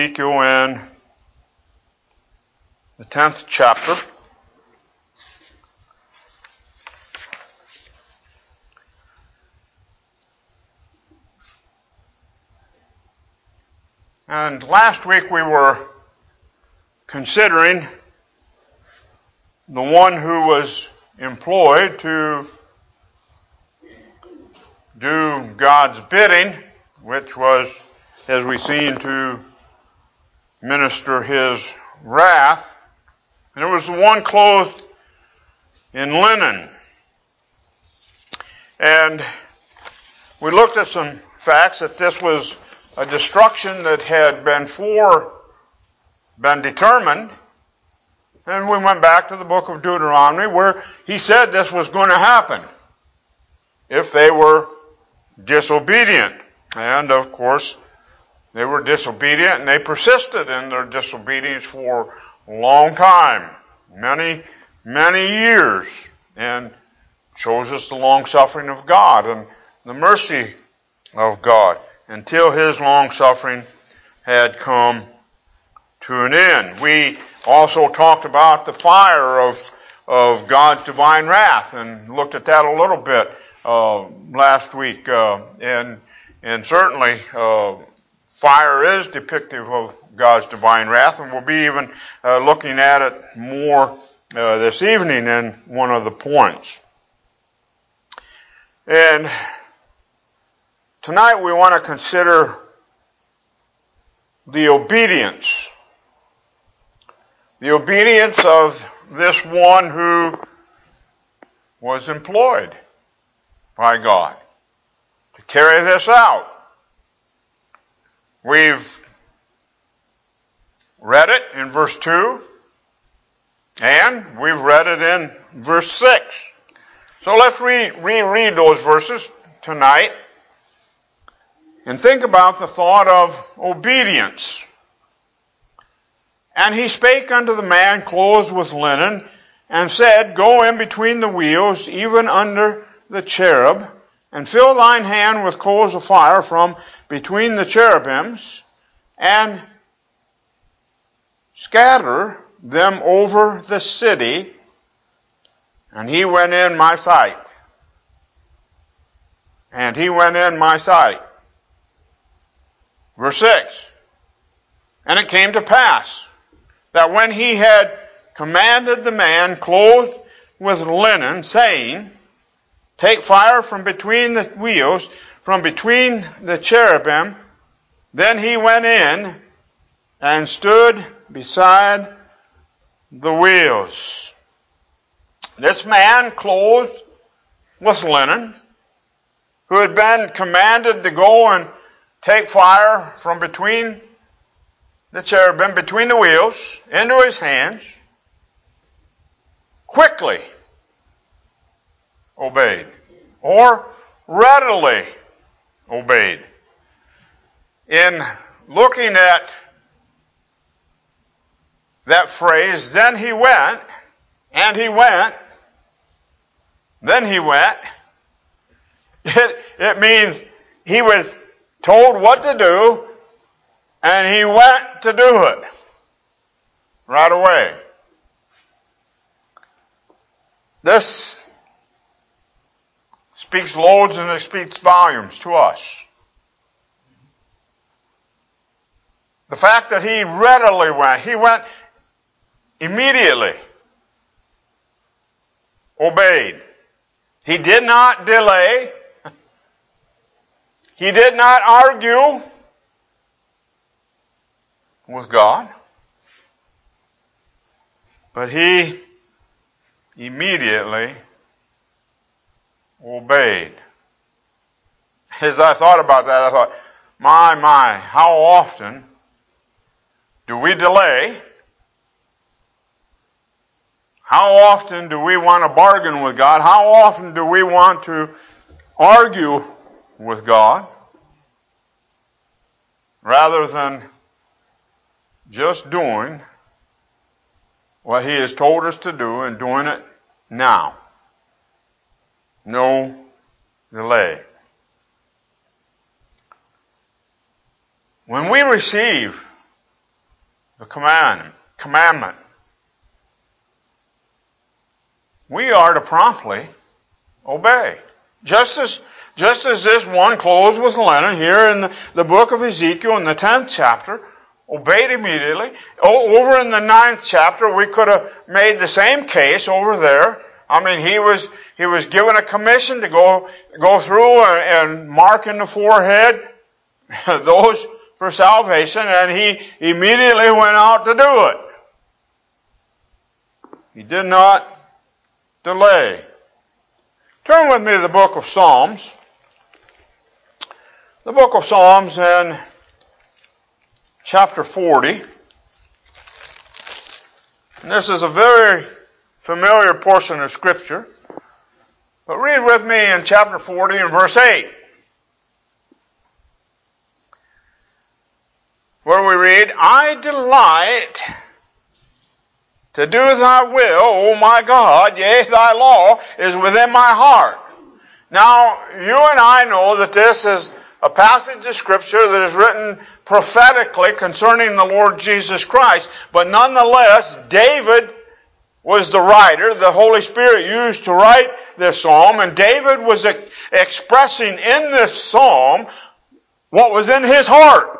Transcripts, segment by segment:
Ezekiel in the 10th chapter. And last week we were considering the one who was employed to do God's bidding, which was, as we've seen, to minister his wrath. And it was the one clothed in linen. And we looked at some facts that this was a destruction that had been determined. And we went back to the book of Deuteronomy where he said this was going to happen if they were disobedient. And of course, they were disobedient and they persisted in their disobedience for a long time, many years, and shows us the long suffering of God and the mercy of God until his long suffering had come to an end. We also talked about the fire of God's divine wrath and looked at that a little bit last week, and certainly fire is depictive of God's divine wrath, and we'll be even looking at it more this evening in one of the points. And tonight we want to consider the obedience of this one who was employed by God to carry this out. We've read it in verse 2, and we've read it in verse 6. So let's reread those verses tonight and think about the thought of obedience. And he spake unto the man clothed with linen, and said, Go in between the wheels, even under the cherub, and fill thine hand with coals of fire from between the cherubims, and scatter them over the city. And he went in my sight. And he went in my sight. Verse 6. And it came to pass that when he had commanded the man clothed with linen, saying, Take fire from between the wheels, from between the cherubim, then he went in and stood beside the wheels. This man clothed with linen, who had been commanded to go and take fire from between the cherubim, between the wheels, into his hands, quickly obeyed, or readily obeyed. In looking at that phrase, then he went, and he went, then he went, it means he was told what to do, and he went to do it right away. This speaks loads and it speaks volumes to us. The fact that he readily went, he went immediately, obeyed. He did not delay. He did not argue with God, but he immediately obeyed. As I thought about that, I thought, my, how often do we delay? How often do we want to bargain with God? How often do we want to argue with God rather than just doing what he has told us to do and doing it now? No delay. When we receive the commandment. We are to promptly obey. Just as this one clothed with linen here in the book of Ezekiel in the 10th chapter, obeyed immediately. Over in the 9th chapter, we could have made the same case over there. I mean, he was given a commission to go through and mark in the forehead those for salvation, and he immediately went out to do it. He did not delay. Turn with me to the book of Psalms. The book of Psalms in chapter 40. And this is a very familiar portion of Scripture. But read with me in chapter 40 and verse 8. Where we read, I delight to do thy will, O my God, yea, thy law is within my heart. Now, you and I know that this is a passage of Scripture that is written prophetically concerning the Lord Jesus Christ, but nonetheless, David was the writer. The Holy Spirit used to write this psalm, and David was expressing in this psalm what was in his heart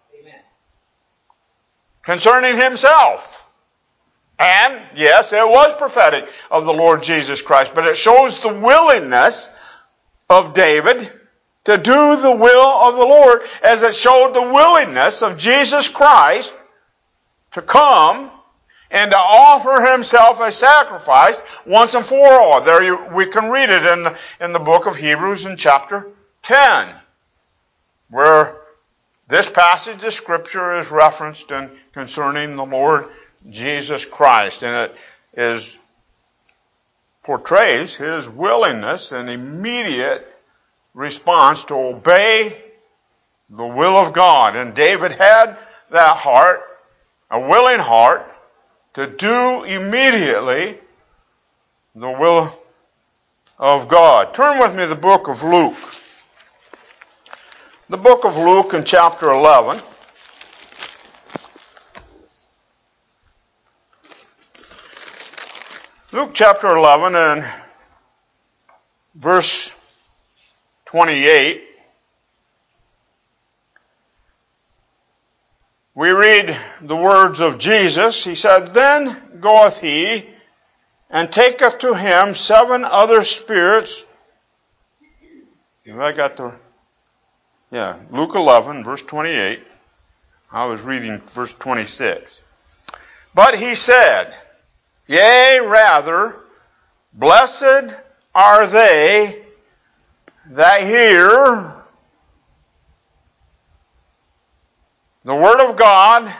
concerning himself. And, yes, it was prophetic of the Lord Jesus Christ, but it shows the willingness of David to do the will of the Lord, as it showed the willingness of Jesus Christ to come and to offer himself a sacrifice once and for all. There we can read it in the book of Hebrews in chapter 10, where this passage of Scripture is referenced in concerning the Lord Jesus Christ, and it portrays his willingness and immediate response to obey the will of God. And David had that heart, a willing heart, to do immediately the will of God. Turn with me to the book of Luke. The book of Luke in chapter 11. Luke chapter 11 and verse 28. We read the words of Jesus. He said, Then goeth he and taketh to him 7 other spirits. Luke 11, verse 28. I was reading verse 26. But he said, Yea, rather, blessed are they that hear the word of God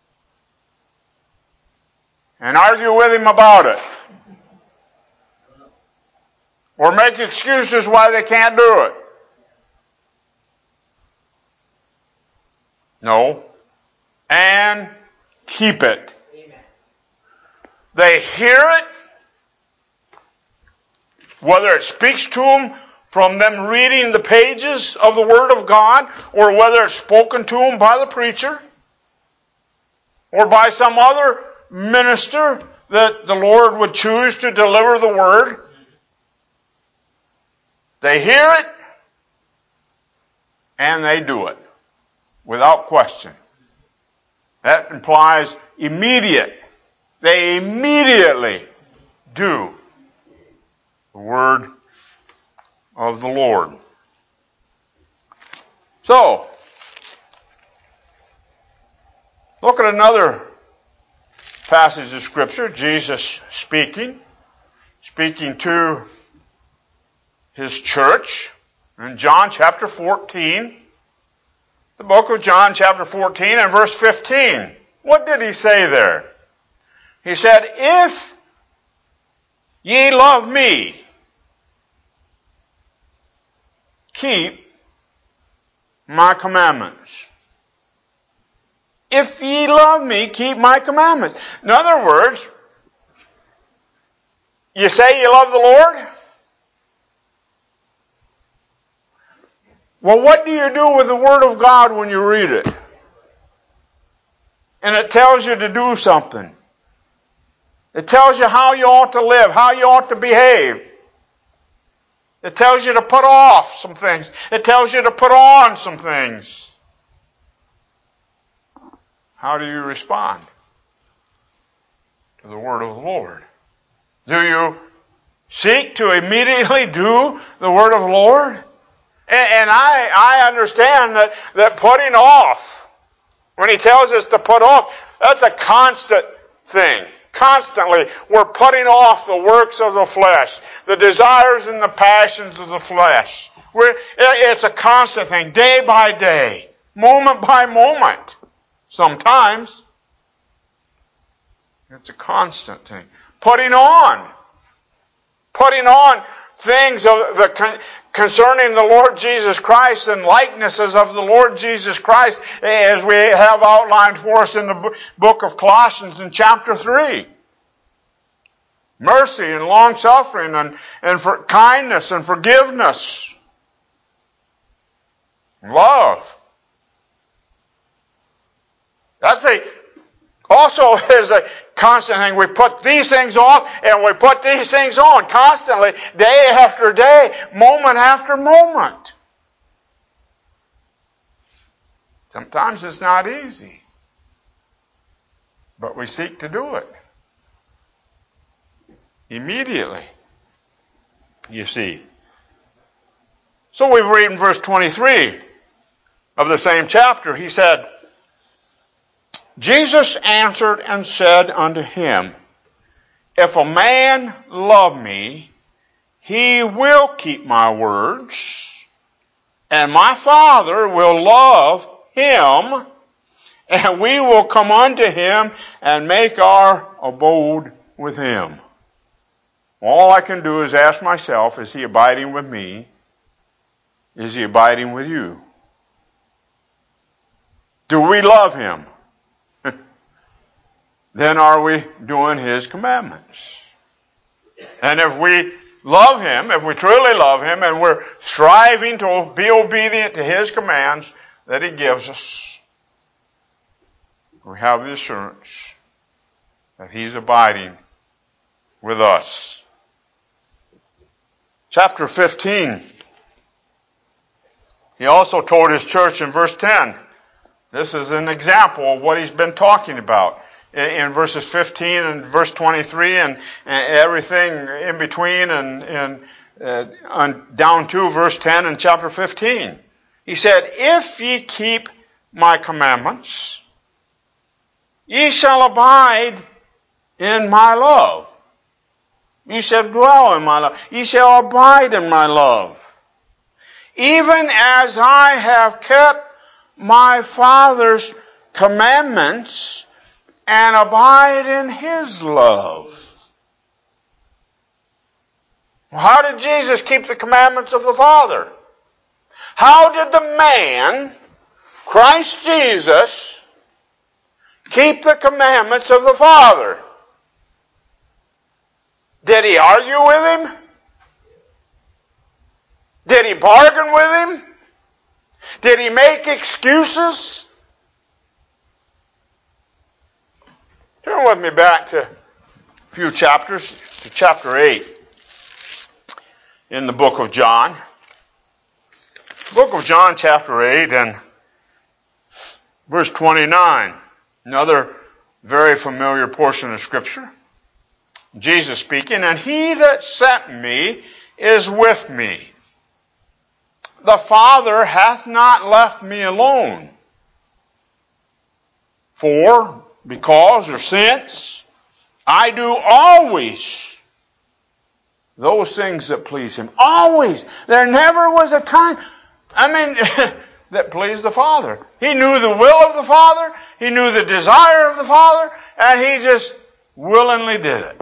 and argue with him about it, or make excuses why they can't do it. No. And keep it. Amen. They hear it, whether it speaks to them from them reading the pages of the Word of God, or whether it's spoken to them by the preacher, or by some other minister that the Lord would choose to deliver the Word. They hear it, and they do it, without question. That implies immediate. They immediately do the word of the Lord. So, look at another passage of Scripture. Jesus speaking to his church in John chapter 14. The book of John chapter 14 and verse 15. What did he say there? He said, If ye love me, keep my commandments. If ye love me, keep my commandments. In other words, you say you love the Lord? Well, what do you do with the Word of God when you read it? And it tells you to do something. It tells you how you ought to live, how you ought to behave. It tells you to put off some things. It tells you to put on some things. How do you respond to the word of the Lord? Do you seek to immediately do the word of the Lord? And I understand that putting off, when he tells us to put off, that's a constant thing. Constantly, we're putting off the works of the flesh, the desires and the passions of the flesh. It's a constant thing, day by day, moment by moment. Sometimes it's a constant thing. Putting on things concerning the Lord Jesus Christ and likenesses of the Lord Jesus Christ, as we have outlined for us in the book of Colossians in chapter 3. Mercy and long-suffering and for kindness and forgiveness. Love. That's also is a constant thing. We put these things off and we put these things on constantly, day after day, moment after moment. Sometimes it's not easy, but we seek to do it immediately, you see. So we read in verse 23 of the same chapter, he said, Jesus answered and said unto him, if a man love me, he will keep my words, and my Father will love him, and we will come unto him and make our abode with him. All I can do is ask myself, is he abiding with me? Is he abiding with you? Do we love him? Then are we doing his commandments? And if we love him, if we truly love him, and we're striving to be obedient to his commands that he gives us, we have the assurance that he's abiding with us. Chapter 15. He also told his church in verse 10, this is an example of what he's been talking about. In verses 15 and verse 23 and everything in between and down to verse 10 in chapter 15. He said, if ye keep my commandments, ye shall abide in my love. Ye shall dwell in my love. Ye shall abide in my love. Even as I have kept my Father's commandments and abide in his love. Well, how did Jesus keep the commandments of the Father? How did the man, Christ Jesus, keep the commandments of the Father? Did he argue with him? Did he bargain with him? Did he make excuses? Turn with me back to a few chapters, to chapter 8 in the book of John. Book of John, chapter 8 and verse 29. Another very familiar portion of Scripture. Jesus speaking, and he that sent me is with me. The Father hath not left me alone. Because or since I do always those things that please him. Always. There never was a time, that pleased the Father. He knew the will of the Father. He knew the desire of the Father. And he just willingly did it.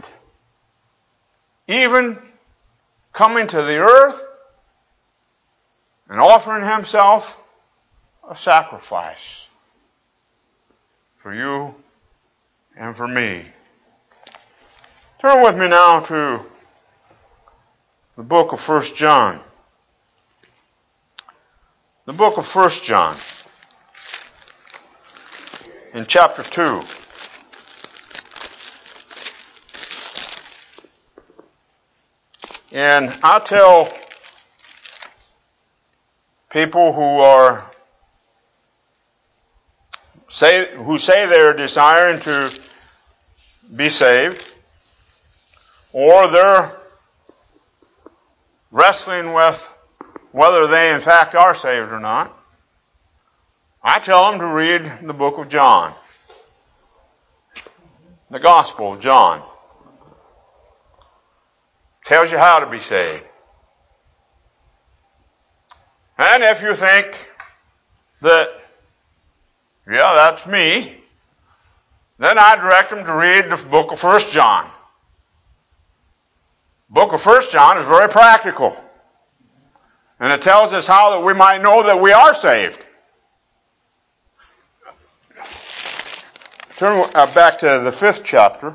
Even coming to the earth and offering himself a sacrifice for you and for me. Turn with me now to the book of 1 John. The book of 1 John. in chapter 2. And I tell people who say they're desiring to be saved, or they're wrestling with whether they in fact are saved or not, I tell them to read the book of John, the Gospel of John. Tells you how to be saved. And if you think that, yeah, that's me, then I direct them to read the book of 1 John. The book of 1 John is very practical. And it tells us how that we might know that we are saved. Turn back to the 5th chapter.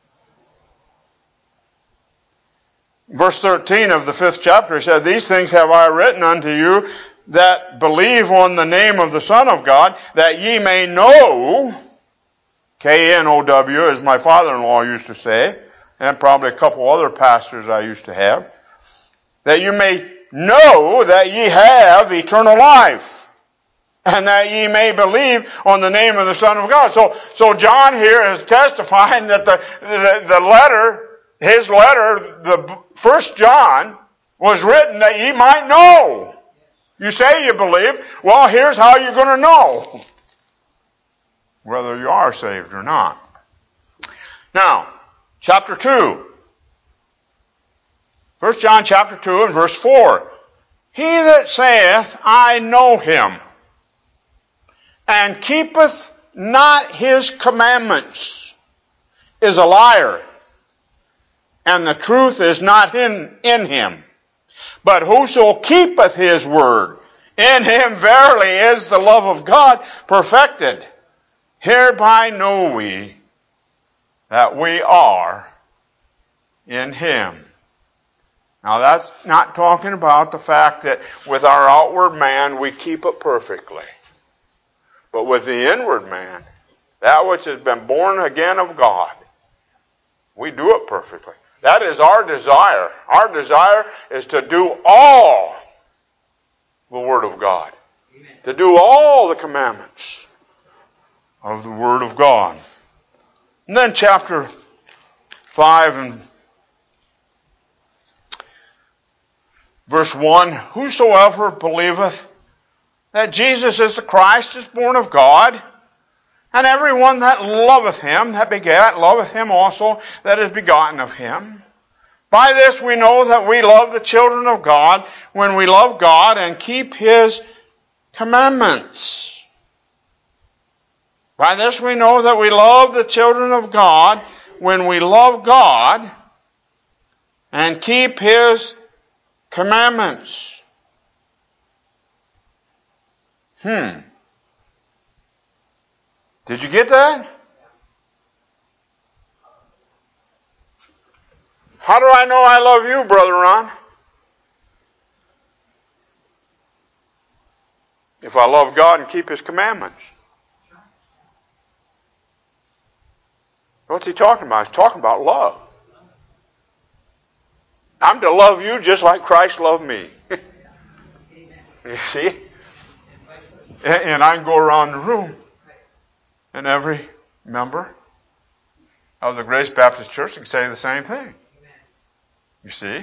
Verse 13 of the 5th chapter, he said, "These things have I written unto you that believe on the name of the Son of God, that ye may know," K-N-O-W, as my father-in-law used to say, and probably a couple other pastors I used to have, "that you may know that ye have eternal life, and that ye may believe on the name of the Son of God." So John here is testifying that the letter, his letter, the 1 John, was written that ye might know. You say you believe. Well, here's how you're going to know whether you are saved or not. Now, chapter 2. 1 John chapter 2 and verse 4. "He that saith, I know him, and keepeth not his commandments, is a liar, and the truth is not in him. But whoso keepeth his word, in him verily is the love of God perfected. Hereby know we that we are in him." Now that's not talking about the fact that with our outward man we keep it perfectly. But with the inward man, that which has been born again of God, we do it perfectly. That is our desire. Our desire is to do all the Word of God. Amen. To do all the commandments of the Word of God. And then chapter 5 and verse 1, "Whosoever believeth that Jesus is the Christ is born of God, and everyone that loveth him, that begat, loveth him also that is begotten of him. By this we know that we love the children of God, when we love God and keep his commandments." By this we know that we love the children of God, when we love God and keep his commandments. Did you get that? How do I know I love you, Brother Ron? If I love God and keep his commandments. What's he talking about? He's talking about love. I'm to love you just like Christ loved me. You see? And I can go around the room, and every member of the Grace Baptist Church can say the same thing. You see?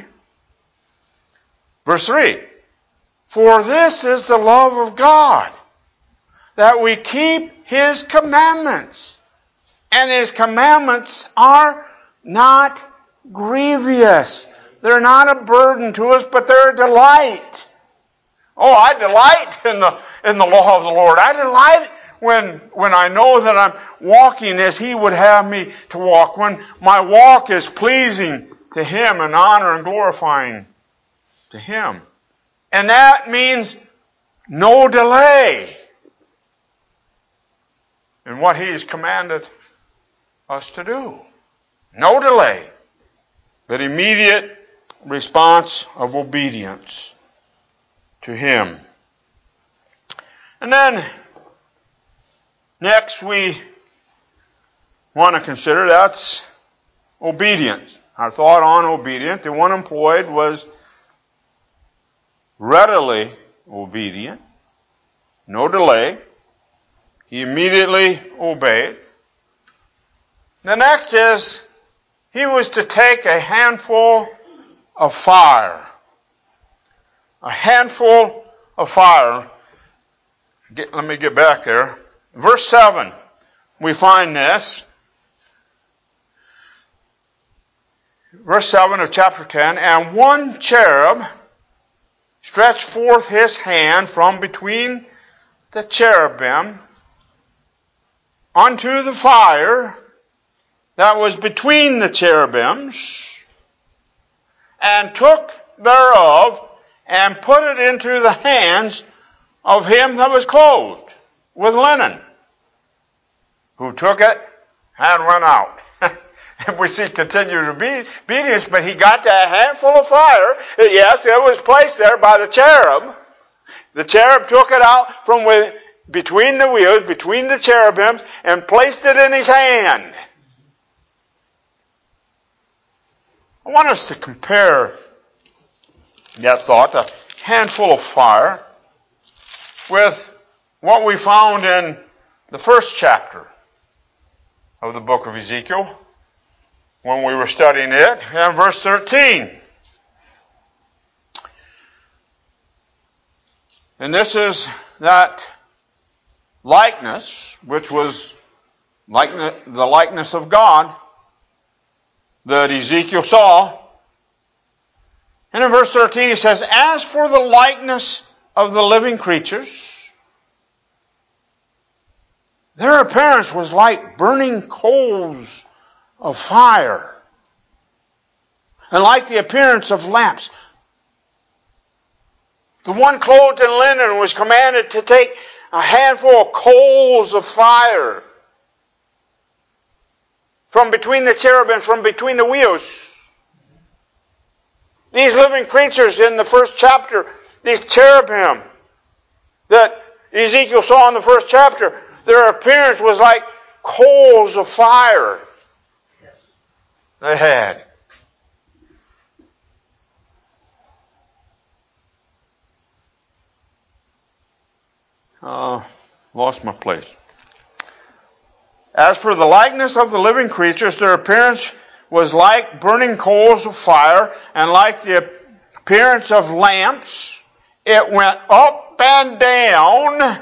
Verse 3. "For this is the love of God, that we keep his commandments. And his commandments are not grievous." They're not a burden to us, but they're a delight. Oh, I delight in the law of the Lord. I delight when I know that I'm walking as he would have me to walk. When my walk is pleasing to him and honor and glorifying to him. And that means no delay in what he's commanded us to do. No delay, but immediate response of obedience to him. And then Next, we want to consider that's obedience. Our thought on obedience. The one employed was readily obedient. No delay. He immediately obeyed. The next is he was to take a handful of fire. A handful of fire. Let me get back there. Verse 7, we find this. Verse 7 of chapter 10, and one cherub stretched forth his hand from between the cherubim unto the fire that was between the cherubims, and took thereof, and put it into the hands of him that was clothed with linen, who took it and went out. And we see continued obedience, but he got that handful of fire. Yes, it was placed there by the cherub. The cherub took it out from between the wheels, between the cherubims, and placed it in his hand. I want us to compare that thought, the handful of fire, with what we found in the first chapter of the book of Ezekiel when we were studying it, and verse 13. And this is that likeness, which was the likeness of God that Ezekiel saw. And in verse 13 he says, as for the likeness of the living creatures, their appearance was like burning coals of fire, and like the appearance of lamps. The one clothed in linen was commanded to take a handful of coals of fire from between the cherubim, from between the wheels. These living creatures in the first chapter, these cherubim that Ezekiel saw in the first chapter, their appearance was like coals of fire they had. Lost my place. As for the likeness of the living creatures, their appearance was like burning coals of fire, and like the appearance of lamps. It went up and down.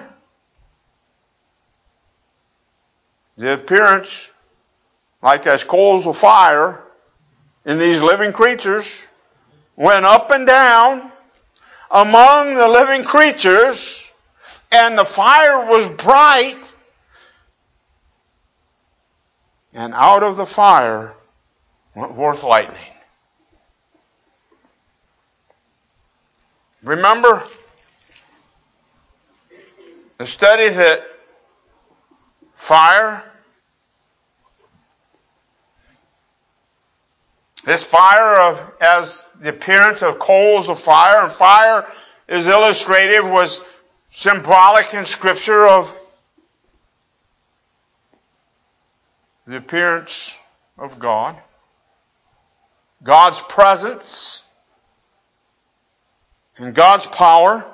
The appearance, like as coals of fire in these living creatures, went up and down among the living creatures, and the fire was bright, and out of the fire went forth lightning. Remember the study that fire, this fire as the appearance of coals of fire, and fire is illustrative, was symbolic in Scripture of the appearance of God, God's presence, and God's power.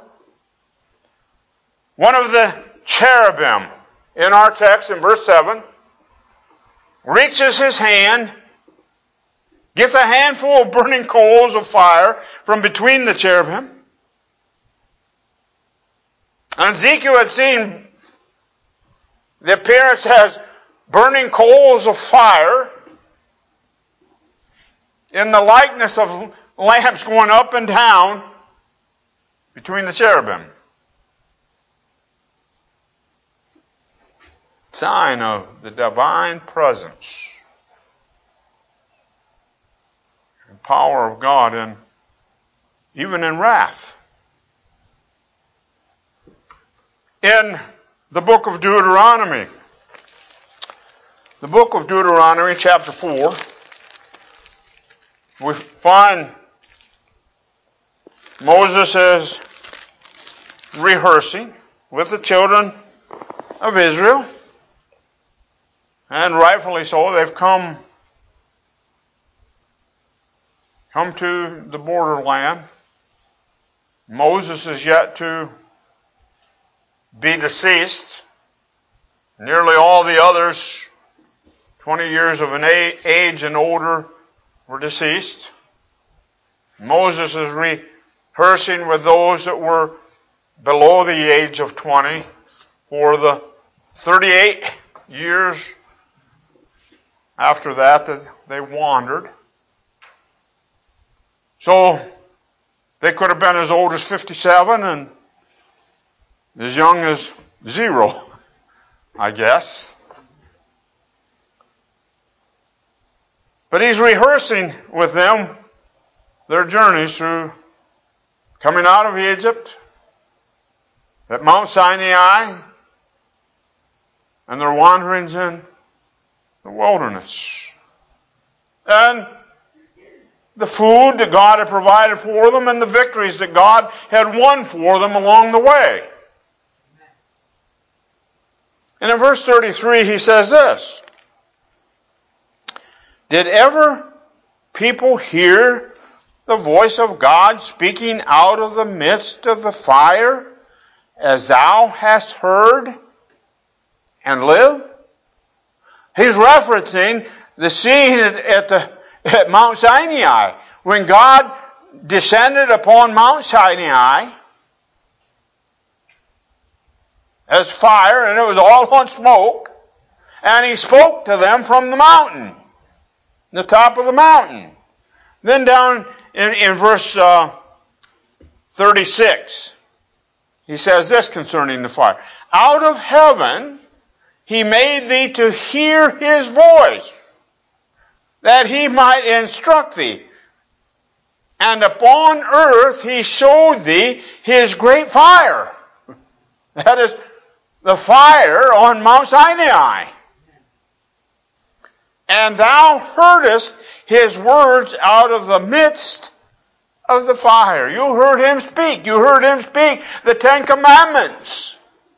One of the cherubim in our text in verse 7 reaches his hand, gets a handful of burning coals of fire from between the cherubim. And Ezekiel had seen the appearance as burning coals of fire in the likeness of lamps going up and down between the cherubim. Sign of the divine presence and power of God, and even in wrath. In the book of Deuteronomy, chapter 4, we find Moses is rehearsing with the children of Israel And rightfully so, they've come to the borderland. Moses is yet to be deceased. Nearly all the others, 20 years of an age and older, were deceased. Moses is rehearsing with those that were below the age of 20 for the 38 years after that they wandered. So they could have been as old as 57 and as young as 0, I guess. But he's rehearsing with them their journeys through coming out of Egypt, at Mount Sinai, and their wanderings in the wilderness. And the food that God had provided for them and the victories that God had won for them along the way. And in verse 33 he says this, "Did ever people hear the voice of God speaking out of the midst of the fire, as thou hast heard and live?" He's referencing the scene at Mount Sinai, when God descended upon Mount Sinai as fire, and it was all on smoke, and he spoke to them from the mountain, the top of the mountain. Then down in verse 36, he says this concerning the fire, "Out of heaven he made thee to hear his voice, that he might instruct thee. And upon earth he showed thee his great fire." That is the fire on Mount Sinai. "And thou heardest his words out of the midst of the fire." You heard him speak. You heard him speak the 10 Commandments.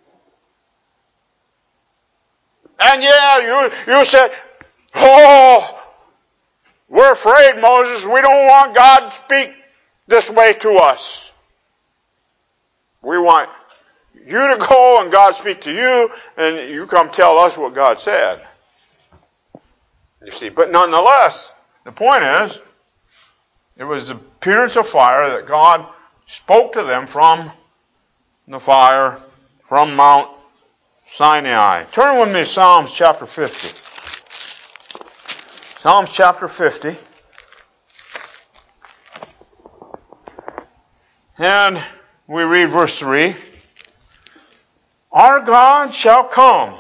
And you said, "Oh, we're afraid, Moses. We don't want God to speak this way to us. We want you to go and God speak to you, and you come tell us what God said." You see, but nonetheless, the point is, it was the appearance of fire that God spoke to them from the fire, from Mount Sinai. Turn with me to Psalms chapter 50. Psalms chapter 50. And we read verse 3. "Our God shall come,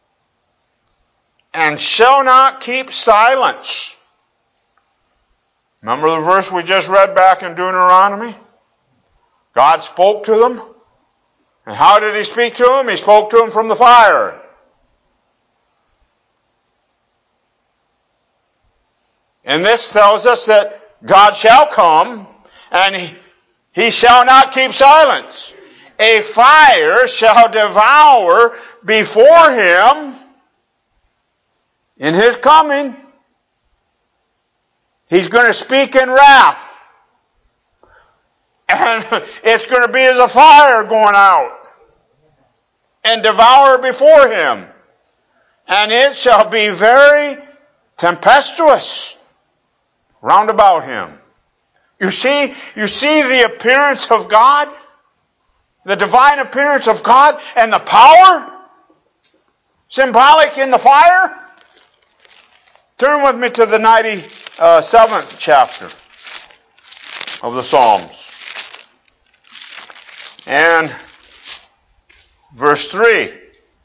and shall not keep silence." Remember the verse we just read back in Deuteronomy? God spoke to them. And how did he speak to them? He spoke to them from the fire. And this tells us that God shall come, and he shall not keep silence. A fire shall devour before him in his coming. He's going to speak in wrath. And it's going to be as a fire going out and devour before him. And it shall be very tempestuous round about him. You see the appearance of God, the divine appearance of God, and the power symbolic in the fire. Turn with me to the 97th chapter of the Psalms. And verse 3.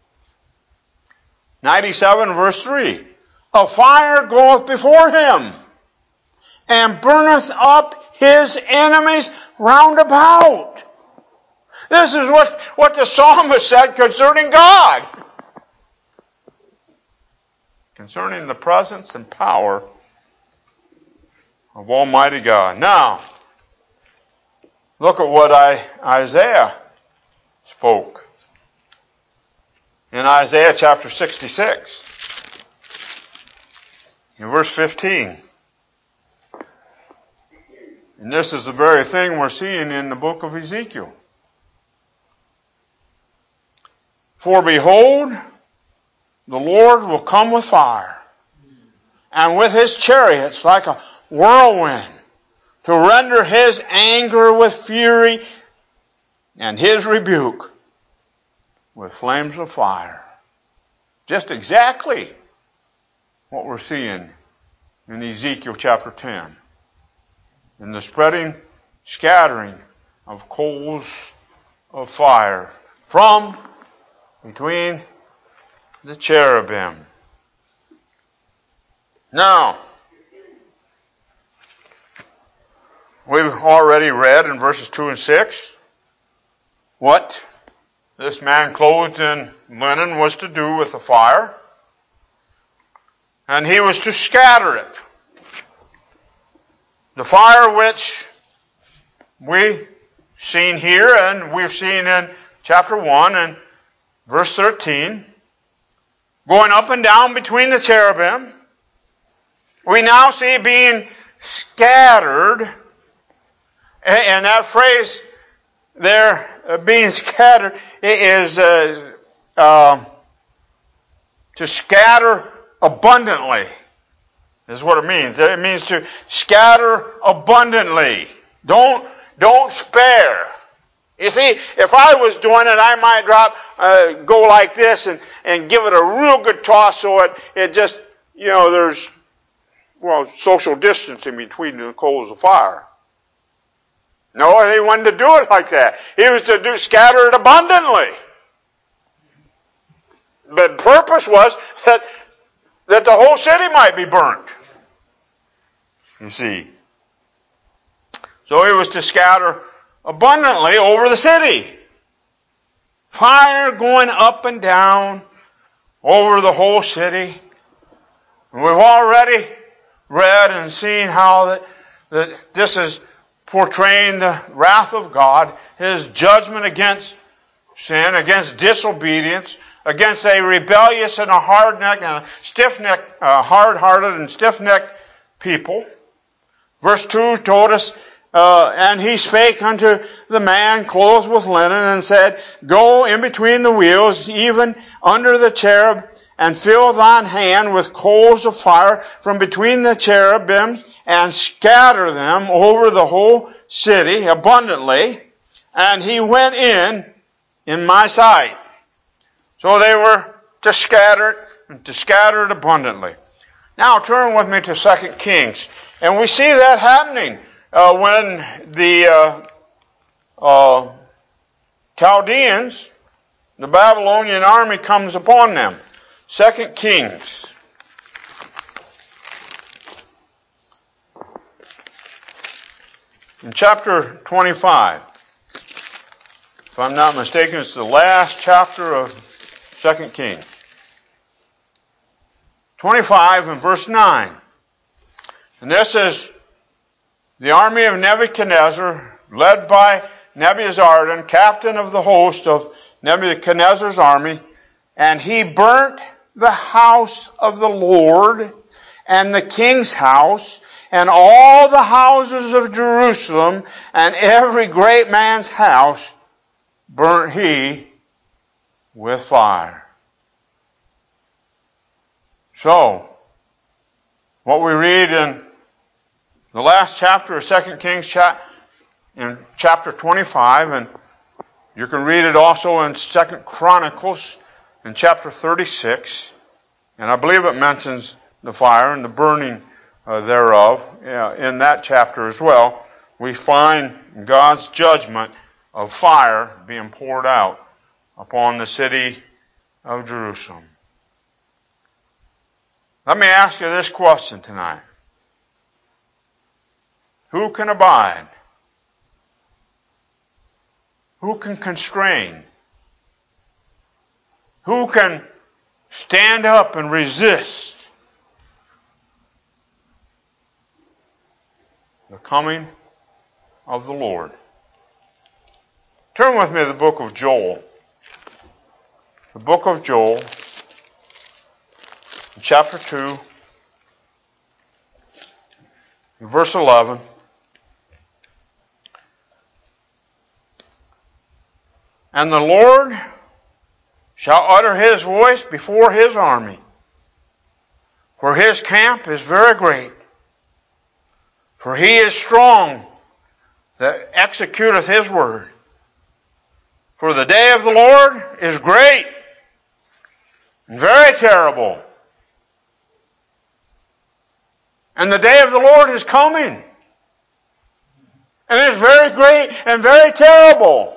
97 verse 3. "A fire goeth before him, and burneth up his enemies round about." This is what the psalmist said concerning God. Concerning the presence and power of Almighty God. Now, look at what Isaiah spoke. In Isaiah chapter 66. In verse 15. And this is the very thing we're seeing in the book of Ezekiel. For behold, the Lord will come with fire, and with his chariots like a whirlwind, to render his anger with fury, and his rebuke with flames of fire. Just exactly what we're seeing in Ezekiel chapter 10. In the scattering of coals of fire from between the cherubim. Now, we've already read in verses 2 and 6 what this man clothed in linen was to do with the fire. And he was to scatter it. The fire which we've seen here and we've seen in chapter 1 and verse 13, going up and down between the cherubim, we now see being scattered. And that phrase there, being scattered, is to scatter abundantly, is what it means. It means to scatter abundantly. Don't spare. You see, if I was doing it, I might go like this and give it a real good toss so it just, there's, social distancing between the coals of fire. No, he wanted to do it like that. He was to scatter it abundantly. But the purpose was that the whole city might be burnt. You see. So he was to scatter abundantly over the city. Fire going up and down over the whole city. And we've already read and seen how that this is portraying the wrath of God, his judgment against sin, against disobedience, against a rebellious and a hard-necked and a stiff-necked, hard-hearted and stiff-necked people. Verse 2 told us, and he spake unto the man clothed with linen and said, Go in between the wheels, even under the cherub, and fill thine hand with coals of fire from between the cherubims, and scatter them over the whole city abundantly. And he went in my sight. So they were to scatter it abundantly. Now turn with me to 2 Kings. And we see that happening when the Chaldeans, the Babylonian army, comes upon them. 2 Kings. In chapter 25. If I'm not mistaken, it's the last chapter of 2 Kings. 25 and verse 9. And this is the army of Nebuchadnezzar, led by Nebuzaradan, captain of the host of Nebuchadnezzar's army. And he burnt the house of the Lord and the king's house and all the houses of Jerusalem, and every great man's house burnt he with fire. So, what we read in the last chapter of 2 Kings, in chapter 25, and you can read it also in 2 Chronicles in chapter 36, and I believe it mentions the fire and the burning thereof in that chapter as well. We find God's judgment of fire being poured out upon the city of Jerusalem. Let me ask you this question tonight. Who can abide? Who can constrain? Who can stand up and resist the coming of the Lord? Turn with me to the book of Joel. The book of Joel, chapter 2, Verse 11. And the Lord shall utter his voice before his army, for his camp is very great. For he is strong that executeth his word. For the day of the Lord is great and very terrible. And the day of the Lord is coming. And it is very great and very terrible.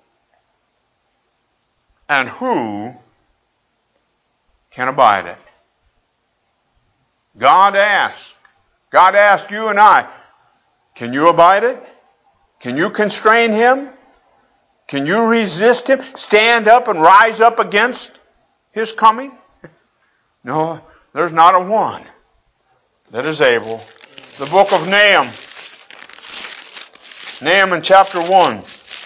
And who can abide it? God asks you and I, can you abide it? Can you constrain him? Can you resist him? Stand up and rise up against his coming? No, there's not a one that is able. The book of Nahum. Nahum in chapter 1.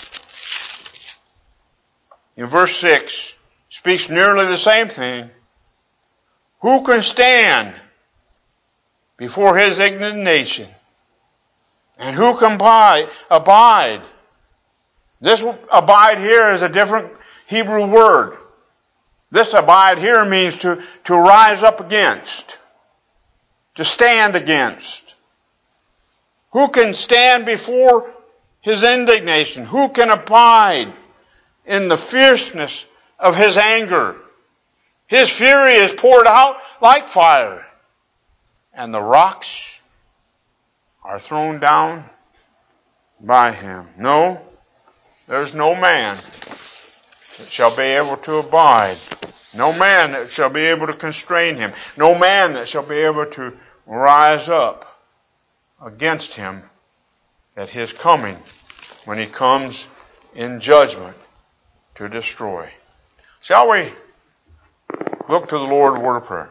In verse 6, speaks nearly the same thing. Who can stand before his indignation? And who can abide? This abide here is a different Hebrew word. This abide here means to rise up against, to stand against. Who can stand before his indignation? Who can abide in the fierceness of his anger? His fury is poured out like fire, and the rocks are thrown down by him. No, there's no man that shall be able to abide. No man that shall be able to constrain him. No man that shall be able to rise up against him at his coming, when he comes in judgment to destroy. Shall we look to the Lord in a word of prayer?